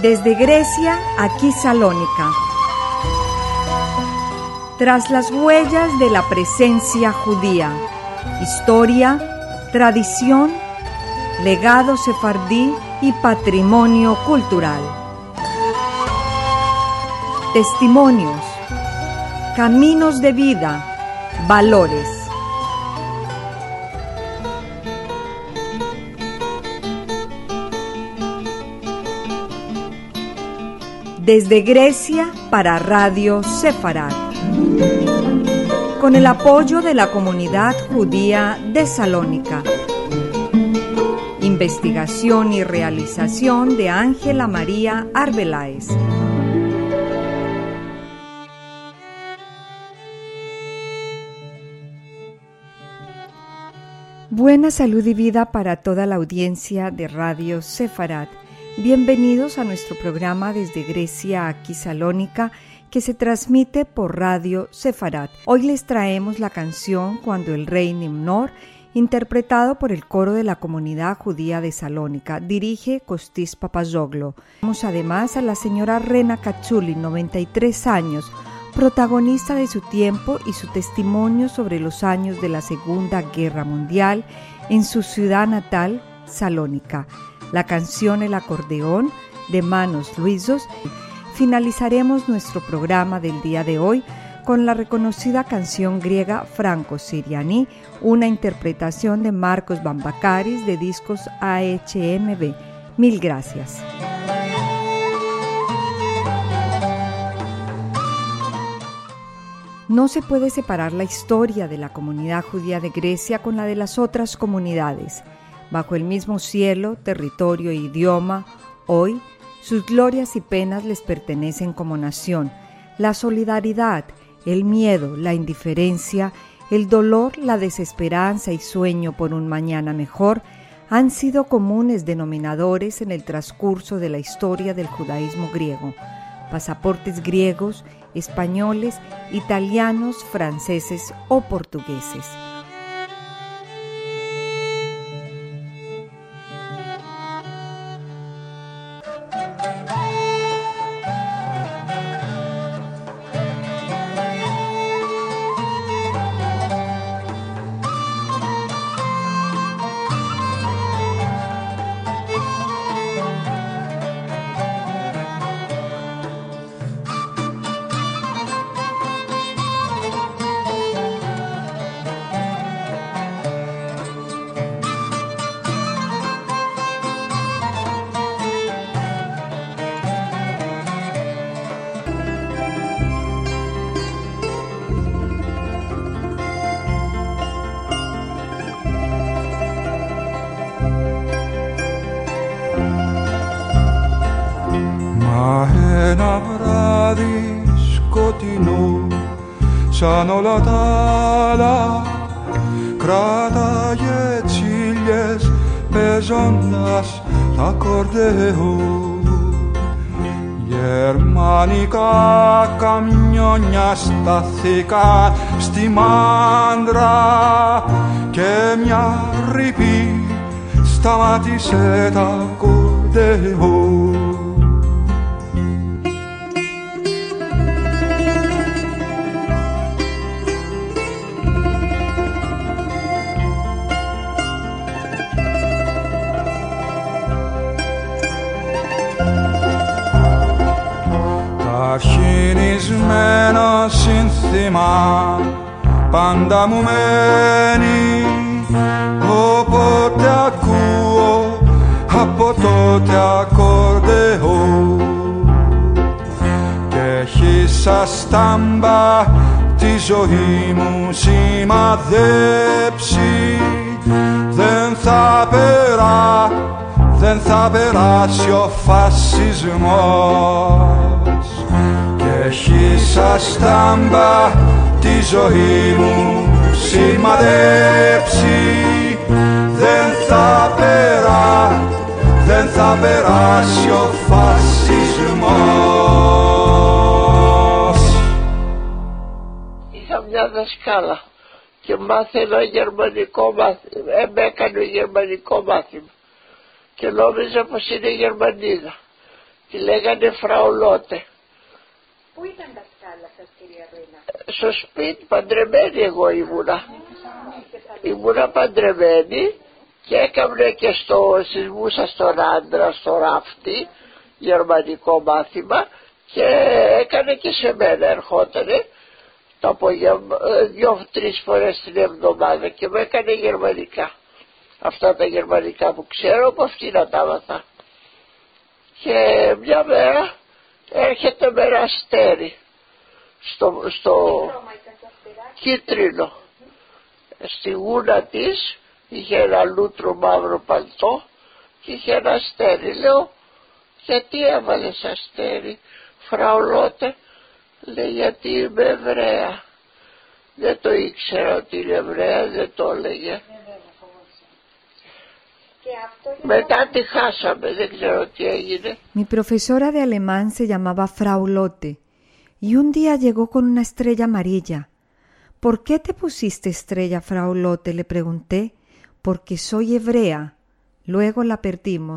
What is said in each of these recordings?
Desde Grecia, aquí Salónica. Tras las huellas de la presencia judía, historia, tradición, legado sefardí y patrimonio cultural. Testimonios, caminos de vida, valores. Desde Grecia para Radio Sefarad, con el apoyo de la comunidad judía de Salónica. Investigación y realización de Ángela María Arbeláez. Buena salud y vida para toda la audiencia de Radio Sefarad. Bienvenidos a nuestro programa Desde Grecia aquí Salónica, que se transmite por Radio Sefarad. Hoy les traemos la canción Cuando el Rey Nimnor, interpretado por el coro de la comunidad judía de Salónica. Dirige Kostis Papazoglu. Tenemos además a la señora Rena Katsuli, 93 años, protagonista de su tiempo y su testimonio sobre los años de la Segunda Guerra Mundial en su ciudad natal, Salónica. La canción El acordeón de Manos Luisos. Finalizaremos nuestro programa del día de hoy con la reconocida canción griega Franco Siriani, una interpretación de Marcos Bambakaris de discos AHMB. Mil gracias. No se puede separar la historia de la comunidad judía de Grecia con la de las otras comunidades. Bajo el mismo cielo, territorio e idioma, hoy, sus glorias y penas les pertenecen como nación. La solidaridad, el miedo, la indiferencia, el dolor, la desesperanza y sueño por un mañana mejor han sido comunes denominadores en el transcurso de la historia del judaísmo griego. Pasaportes griegos, españoles, italianos, franceses o portugueses. Ένα βράδυ σκοτεινό, σαν όλα τα άλλα, κράταγε τσίλιες παίζοντας τ' ακορντεό. Γερμανικά καμιόνια στάθηκαν στη μάντρα και μια ρηπή σταμάτησε τ' ακορντεό. Αρχινισμένο σύνθημα πάντα μου μένει, όποτε ακούω από τότε ακορντεό και έχει σαν στάμπα τη ζωή μου σημαδέψει. Δεν θα περάσει ο φασισμός και έχει σαν στάμπα τη ζωή μου σημαδέψει. Δεν θα περάσει ο φασισμός. Είχα μια δασκάλα και μάθαινα γερμανικό μάθημα, με έκανε γερμανικό μάθημα και νόμιζα πως είναι Γερμανίδα Τη λέγανε Φραουλότε. Πού ήταν δασκάλα σας, κυρία Ρένα? Στο σπίτι, παντρεμένη εγώ ήμουνα. Ήμουνα παντρεμένη και έκανα και στις Μούσα στον άντρα, στο ράφτη, γερμανικό μάθημα, και έκανε και σε μένα, ερχότανε το απόγευμα 2-3 φορές την εβδομάδα και μου έκανε γερμανικά. Αυτά τα γερμανικά που ξέρω, από αυτή να τα έμαθα. Και μια μέρα έρχεται με ένα αστέρι στο κίτρινο. Στη γούνα της είχε ένα λούτρο μαύρο παλτό και είχε ένα αστέρι. Λέω, γιατί έβαλες αστέρι, Φραουλότε? Λέει, γιατί είμαι Εβραία. Δεν το ήξερα ότι είναι Εβραία, δεν το έλεγε. Μετά τη χάσαμε, δεν ξέρω τι έγινε. Mi profesora de alemán se llamaba Frau Lotte y un día llegó con una estrella amarilla. ¿Por qué te pusiste estrella, Frau Lotte? Le pregunté. Porque soy hebrea. Luego la perdimos.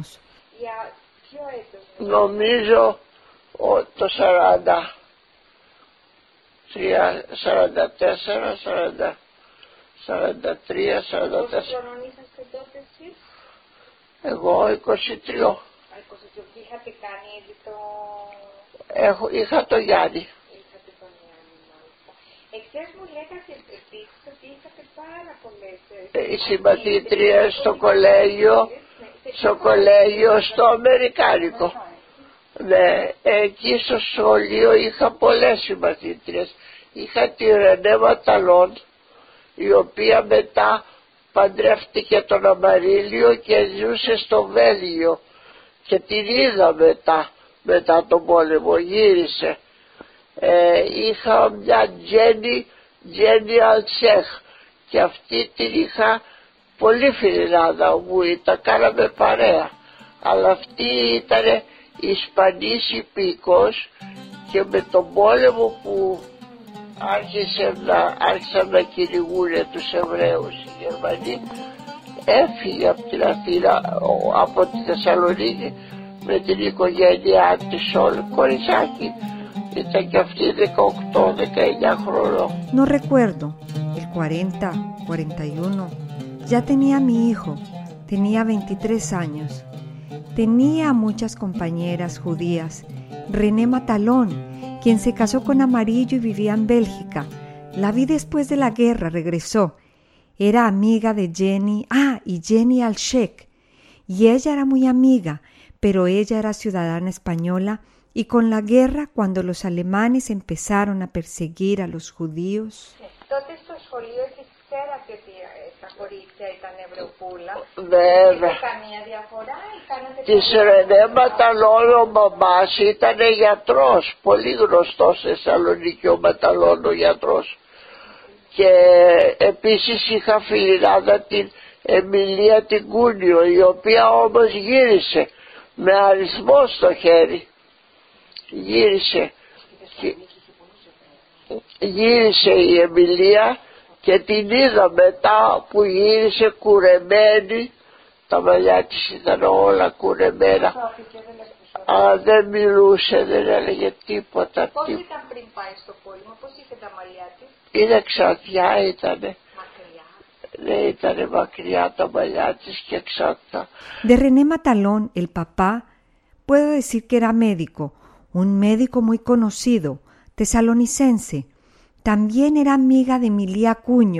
Νομίζω το 40. 44, 43, 44. Εγώ 23. Είχα το Γιάννη. Εχθές μου λέγατε επίσης ότι είχατε πάρα πολλές... Οι συμμαθήτριες στο κολέγιο, στο αμερικάνικο. Ναι, εκεί στο σχολείο είχα πολλές συμμαθήτριες. Είχα τη Ρενέ Ματαλόν, η οποία μετά παντρεύτηκε τον Αμαρίλιο και ζούσε στο Βέλγιο. Και την είδα μετά τον πόλεμο, γύρισε. Είχα μια Τζένι Αλτσέχ και αυτή την είχα πολύ φιλινάδα μου, τα κάναμε παρέα, αλλά αυτή ήταν Ισπανής υπήκος και με τον πόλεμο που άρχισαν να κυνηγούν τους Εβραίους οι Γερμανοί, έφυγε από την Αθήνα, από τη Θεσσαλονίκη με την οικογένειά της όλη, κοριτσάκι. Ήταν και αυτή 18-19 χρονών. No recuerdo, el 40, 41, ya tenía mi hijo, tenía 23 años. Tenía muchas compañeras judías, René Matalón, quien se casó con Amarillo y vivía en Bélgica. La vi después de la guerra, regresó. Era amiga de Jenny, y Jenny Alshek. Y ella era muy amiga, pero ella era ciudadana española. Y con la guerra, cuando los alemanes empezaron a perseguir a los judíos... Τότε στο σχολείο εσείς ξέρατε ότι τα κορίτσια ήταν Ευρωπούλα. Βέβαια. Είχε καμία διαφορά ή κάνατε... Της Ρενέ Ματαλόν ο μαμάς ήταν γιατρός, πολύ γνωστός στη Θεσσαλονίκη ο Ματαλόν ο γιατρός. Και επίσης είχα φιλινάδα την Εμιλία την Κούνιο, η οποία όμως γύρισε με αριθμό στο χέρι. Γύρισε η Εμιλία και την είδα μετά που γύρισε κουρεμένη, τα μαλλιά της ήταν όλα κουρεμένα, αλλά δεν μιλούσε, δεν έλεγε τίποτα. Πώς ήταν πριν πάει στο πόλεμο, πώς είχε τα μαλλιά της? Είναι ξαδιά, ήτανε. Ναι, ήτανε μακριά τα μαλλιά της και ξαδιά. De René Matalón, el papá, puedo decir que era médico, un médico muy conocido, tesalonicense. También era amiga de Emilia Cuño.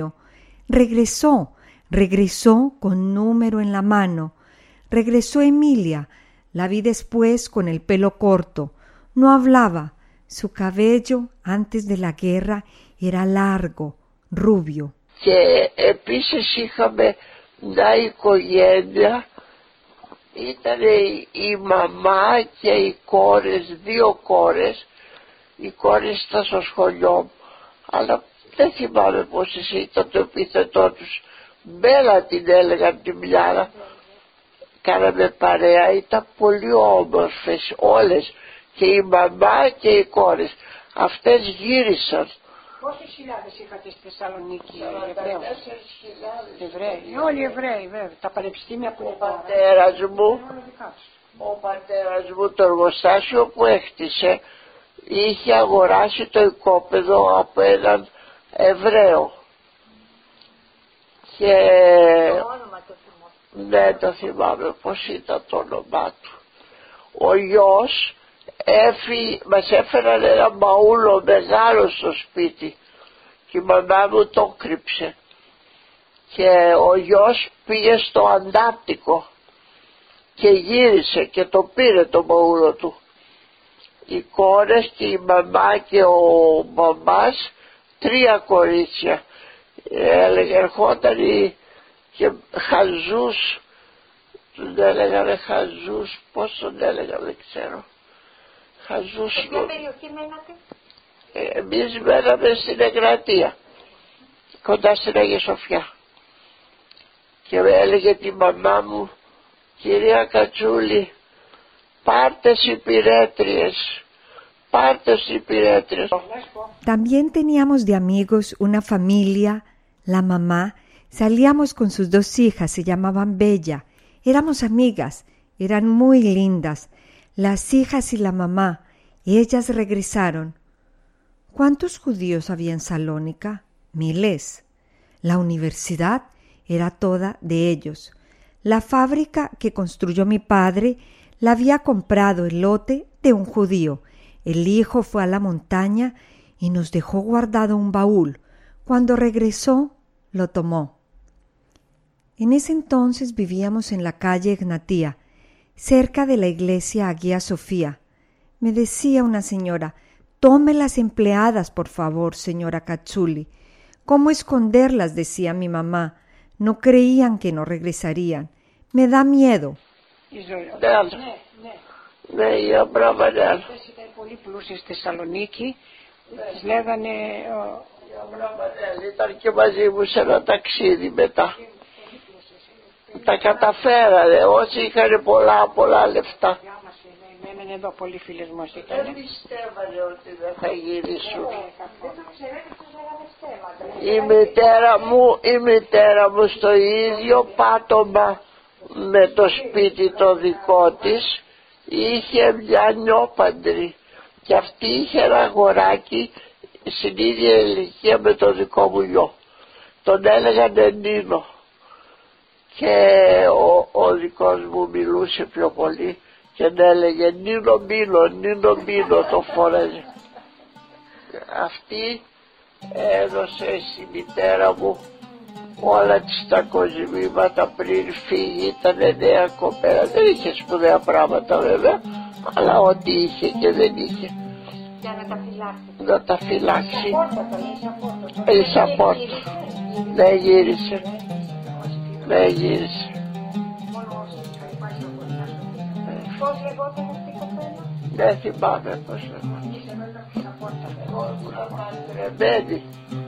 Regresó con número en la mano. Regresó Emilia. La vi después con el pelo corto. No hablaba. Su cabello antes de la guerra era largo, rubio. Και επίσης είχαμε μια οικογένεια. Ήταν η μαμά και οι κόρες, 2 κόρες. Οι κόρες ήταν στο σχολείο μου, αλλά δεν θυμάμαι πως ήταν το επίθετό τους. Μπέλα την έλεγαν τη μια. Κάναμε παρέα, ήταν πολύ όμορφες όλες, και η μαμά και οι κόρες. Αυτές γύρισαν. Πόσες χιλιάδες είχατε στη Θεσσαλονίκη Εβραίους? Εβραίοι, όλοι Εβραίοι βέβαια, τα πανεπιστήμια που είναι. Ο πατέρας μου Ο πατέρας μου το εργοστάσιο που έκτισε είχε αγοράσει το οικόπεδο από έναν Εβραίο. Και Το όνομα το θυμώ. ναι, το θυμάμαι πως ήταν το όνομά του. Ο γιος μας έφεραν ένα μπαούλο μεγάλο στο σπίτι και η μαμά μου το κρύψε. Και ο γιος πήγε στο Αντάρτικο και γύρισε και το πήρε το μπαούλο του. Οι κόρες και η μαμά και ο μπαμπάς, 3 κορίτσια. Ερχόταν και Χαζούς, τον έλεγανε Χαζούς, πώς τον έλεγα δεν ξέρω. Χαζούς. Σε ποια περιοχή μένατε? Εμείς μέναμε στην Εγγρατία, κοντά στην Αγία Σοφιά. Και έλεγε τη μαμά μου, κυρία Κατσούλη, πάρτε υπηρέτριες, πάρτε υπηρέτριες. También teníamos de amigos una familia, la mamá. Salíamos con sus 2 hijas, se llamaban Bella. Éramos amigas, eran muy lindas. Las hijas y la mamá, ellas regresaron. ¿Cuántos judíos había en Salónica? Miles. La universidad era toda de ellos. La fábrica que construyó mi padre la había comprado el lote de un judío. El hijo fue a la montaña y nos dejó guardado un baúl. Cuando regresó, lo tomó. En ese entonces vivíamos en la calle Egnatia, cerca de la iglesia Hagia Sofía. Me decía una señora, tome las empleadas, por favor, señora Katsuli. ¿Cómo esconderlas?, decía mi mamá. No creían que no regresarían. Me da miedo. Ναι, η Αμπράβανέλ. Ήταν πολύ πλούσια στη Θεσσαλονίκη. Τις λέγανε... Η Αμπράβανέλ ήταν και μαζί μου σε ένα ταξίδι μετά. Τα καταφέρανε, όσοι είχαν πολλά λεφτά. Μένανε εδώ, πολλοί φίλες μας Δεν ήταν. πιστεύανε ότι δεν θα γυρίσουν. Δεν το ξέρετε, σας λέγανε στέματα. Η μητέρα μου στο ίδιο πάτωμα με το σπίτι το δικό της είχε μια νιόπαντρη και αυτή είχε ένα αγοράκι στην ίδια ηλικία με το δικό μου γιο. Τον έλεγανε Νίνο και ο δικός μου μιλούσε πιο πολύ και έλεγε Νίνο Μίνο, το φόρεζε. Αυτή έδωσε στη μητέρα μου όλα τις τα κοσμήματα πριν φύγει, ήταν νέα κοπέλα, δεν είχε σπουδαία πράγματα βέβαια, αλλά ό,τι είχε και δεν είχε. Για να τα φυλάξει. Να τα φυλάξει. Η Σαπόρτα. Ναι, γύρισε. Πώς λεγόταν αυτή η κοπέλα? Δεν θυμάμαι πώς λεγόταν. Εγώ ήμουν παντρεμένη.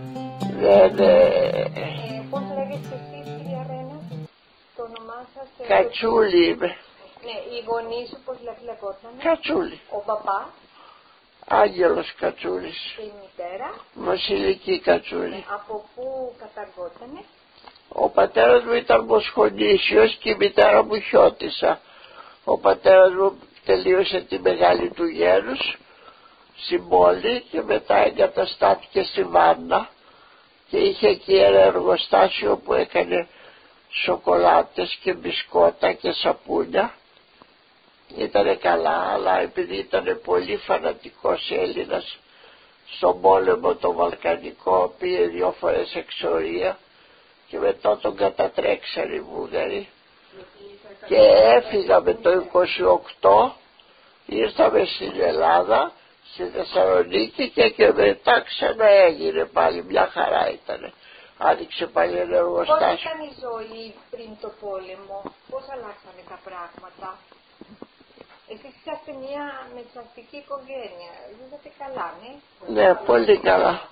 Πώς λέγεστε εσείς, κυρία Ρένα, το όνομά σας? Κατσούλη είμαι. Ναι, οι γονείς σου πώς λεγόταν? Κατσούλη. Ο παπά Άγγελος Κατσούλης. και η μητέρα? Βασιλική Κατσούλη. Από πού καταργότανε? Ο πατέρας μου ήταν μοσχονήσιος και η μητέρα μου χιώτισσα. Ο πατέρας μου τελείωσε τη μεγάλη του γέρους στην πόλη και μετά εγκαταστάθηκε στη Βάννα και είχε εκεί ένα εργοστάσιο που έκανε σοκολάτες και μπισκότα και σαπούνια. Ήτανε καλά, αλλά επειδή ήταν πολύ φανατικός Έλληνας στον πόλεμο το Βαλκανικό πήγε 2 φορές εξορία και μετά τον κατατρέξαν οι Βούλγαροι και έφυγαμε το 28, ήρθαμε στην Ελλάδα, στη Θεσσαλονίκη και μετά ξανά έγινε πάλι, μια χαρά ήτανε. Άνοιξε πάλι ένα εργοστάσιο. Πώς ήταν η ζωή πριν το πόλεμο, πώς αλλάξανε τα πράγματα? Εσείς είσαστε μια μεταναστική οικογένεια, ζήσατε καλά, ναι? Ναι, πολύ καλά.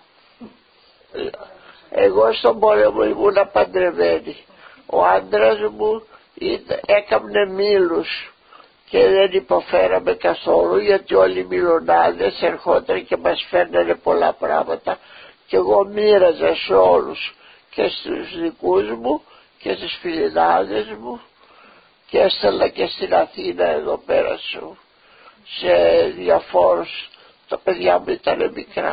Εγώ στον πόλεμο ήμουν παντρεμένη. Ο άντρας μου έκαμνε μήλους και δεν υποφέραμε καθόλου γιατί όλοι οι μιλωνάδες ερχόταν και μας φέρνανε πολλά πράγματα και εγώ μοίραζα σε όλους και στους δικούς μου και στις φιλινάδες μου και έστελνα και στην Αθήνα εδώ πέρα σου, σε διαφόρους. Τα παιδιά μου ήταν μικρά.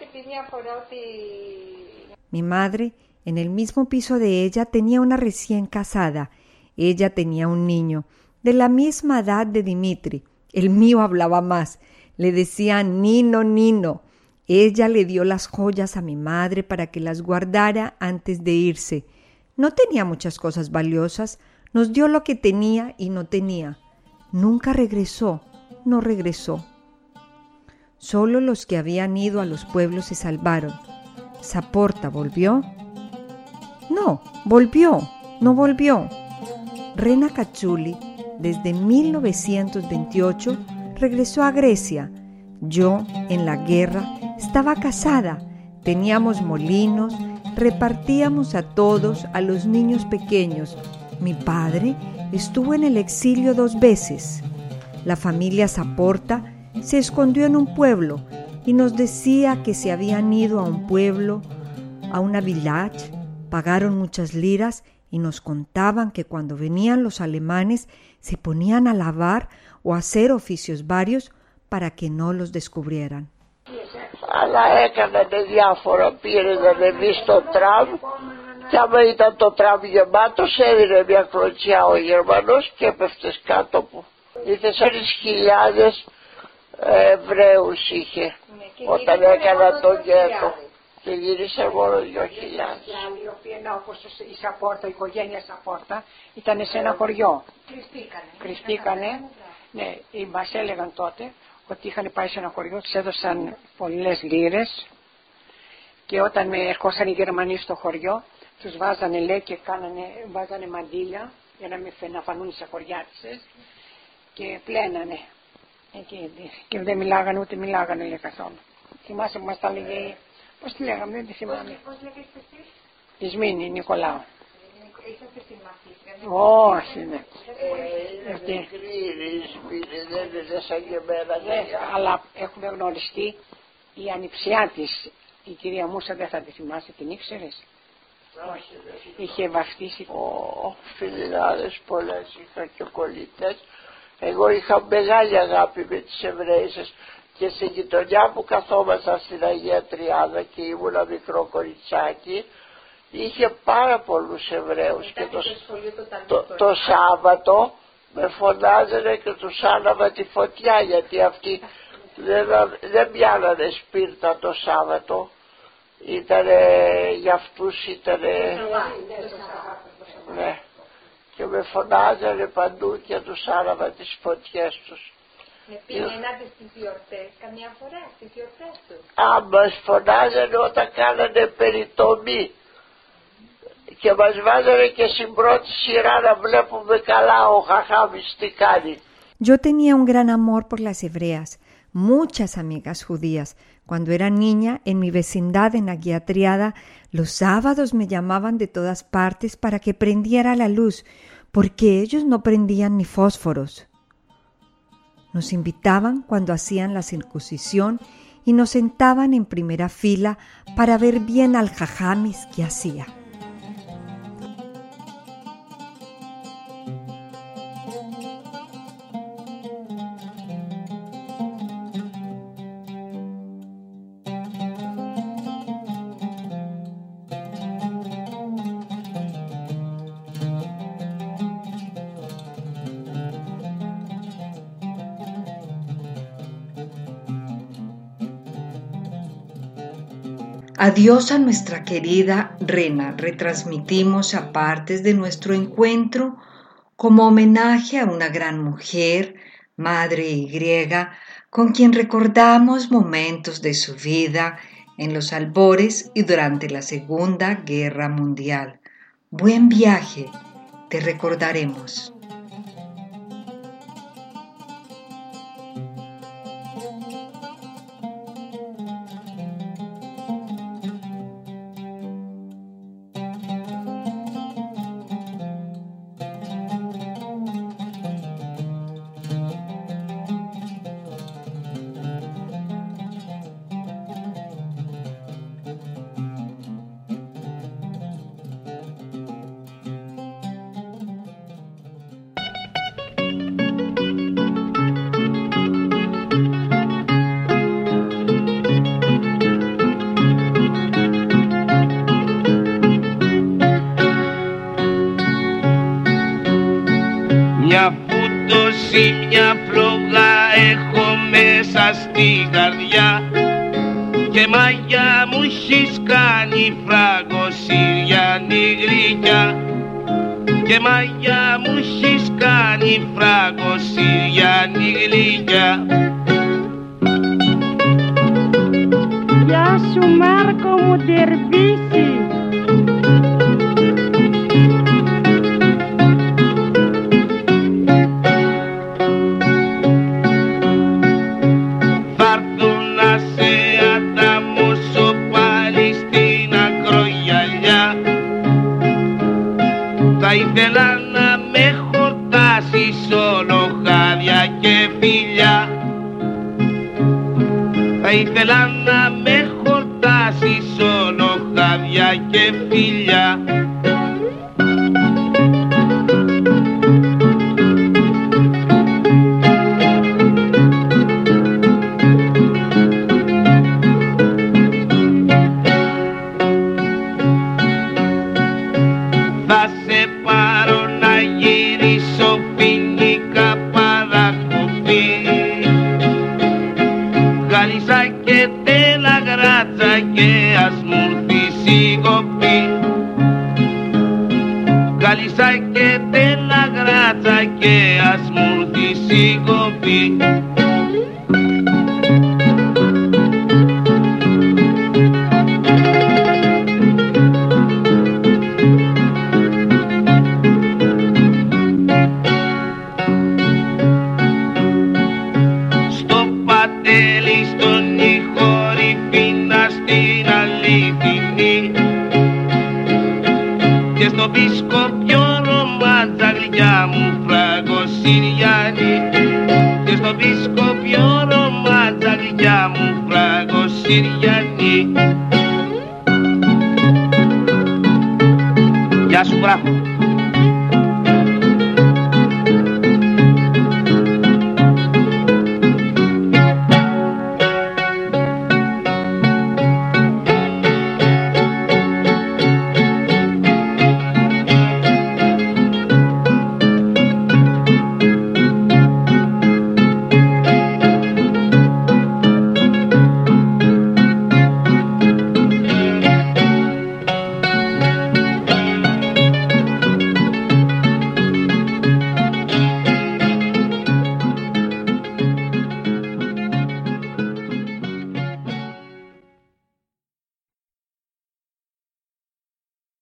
Mi madre, en el mismo piso de ella, tenía una recién casada. Ella tenía un niño, de la misma edad de Dimitri. El mío hablaba más. Le decía Nino, Nino. Ella le dio las joyas a mi madre para que las guardara antes de irse. No tenía muchas cosas valiosas. Nos dio lo que tenía y no tenía. Nunca regresó, no regresó. Solo los que habían ido a los pueblos se salvaron. ¿Saporta volvió? No, no volvió. Rena Cachuli, desde 1928, regresó a Grecia. Yo, en la guerra, estaba casada. Teníamos molinos, repartíamos a todos, a los niños pequeños. Mi padre estuvo en el exilio 2 veces. La familia Saporta se escondió en un pueblo y nos decía que se habían ido a un pueblo, a una village, pagaron muchas liras y nos contaban que cuando venían los alemanes se ponían a lavar o a hacer oficios varios para que no los descubrieran. Αλλά έκανανε διάφορα, πήρε να ανεβεί στο τραμ και άμα ήταν το τραμ γεμάτος έδινε μια κλωτσιά ο Γερμανός και έπεφτες κάτω που. Οι 4.000 Εβραίους είχε όταν έκαναν τον γέτο και γύρισε μόνο 2.000. Οι οποίοι όπως η Σαπόρτα, η οικογένεια Σαπόρτα ήταν σε ένα χωριό. Κρυφτήκανε. Ναι, μας έλεγαν τότε ότι είχαν πάει σε ένα χωριό, τους έδωσαν πολλές λίρες και όταν ερχόσαν οι Γερμανοί στο χωριό τους βάζανε, λέει, και βάζανε μαντήλια για να μην φανούν σε χωριάτισες και πλένανε και δεν μιλάγανε, ούτε μιλάγανε, λέει, καθόλου. Θυμάσαι που μας τα λέγε, πώς τη λέγαμε, δεν τη θυμάμαι. Πώς λέγεστε εσείς? Ισμήνη Νικολάου. Είσαστε στη μαθήτρια? Όχι, ναι. Αλλά έχουμε γνωριστεί η ανιψιά της, η κυρία Μούσα, δεν θα τη θυμάσαι, την ήξερες? Όχι. Είχε βαφτίσει. Φιλινάδες πολλές είχα και κολλητές. Εγώ είχα μεγάλη αγάπη με τις Εβραίσες και στην γειτονιά που καθόμασταν στην Αγία Τριάδα και ήμουνα μικρό κοριτσάκι, είχε πάρα πολλούς Εβραίους και το Σάββατο με φωνάζανε και τους άναβα τη φωτιά γιατί αυτοί δεν πιάνανε σπίρτα το Σάββατο, για αυτούς ήτανε, ναι, και με φωνάζανε παντού και τους άναβα τις φωτιές τους. Πηγαίνατε στις γιορτές καμιά φορά, στις γιορτές τους? Μας φωνάζανε όταν κάνανε περιτομή και μας βάζανε και στην πρώτη σειρά να βλέπουμε καλά ο Χαχάμις τι κάνει. Yo tenía un gran amor por las hebreas, muchas amigas judías. Cuando era niña, en mi vecindad en Aguía Triada, los sábados me llamaban de todas partes para que prendiera la luz, porque ellos no prendían ni fósforos. Nos invitaban cuando hacían la circuncisión y nos sentaban en primera fila para ver bien al Jajamis que hacía. Adiós a nuestra querida Rena. Retransmitimos a partes de nuestro encuentro como homenaje a una gran mujer, madre y griega, con quien recordamos momentos de su vida en los albores y durante la Segunda Guerra Mundial. Buen viaje, te recordaremos. Μια φούτωση, μια φλόγα έχω μέσα στην καρδιά και μαγιά μου έχεις κάνει φράγκο Συριανή γλυκιά και μαγιά μου έχεις κάνει φράγκο Συριανή γλυκιά. Γεια σου Μάρκο μου Ντερβίση. Θα ήθελα να με χορτάσεις όλο χάδια και φιλιά. Θα ήθελα να με χορτάσεις όλο χάδια και φιλιά. Θα σε πάρω να γυρίσω ποινικά παρακοπή, Γάλισσα και τέλα γράτσα και ας μου έρθει σιγοπή. Γάλισσα και τέλα γράτσα και ας μου έρθει σιγοπή. Και στο πισκόπιο ρομάτσα γλυκιά μου φράγκο Συριανή. Και στο πισκόπιο ρομάτσα γλυκιά μου φράγκο Συριανή. Γεια σου, μπράβο.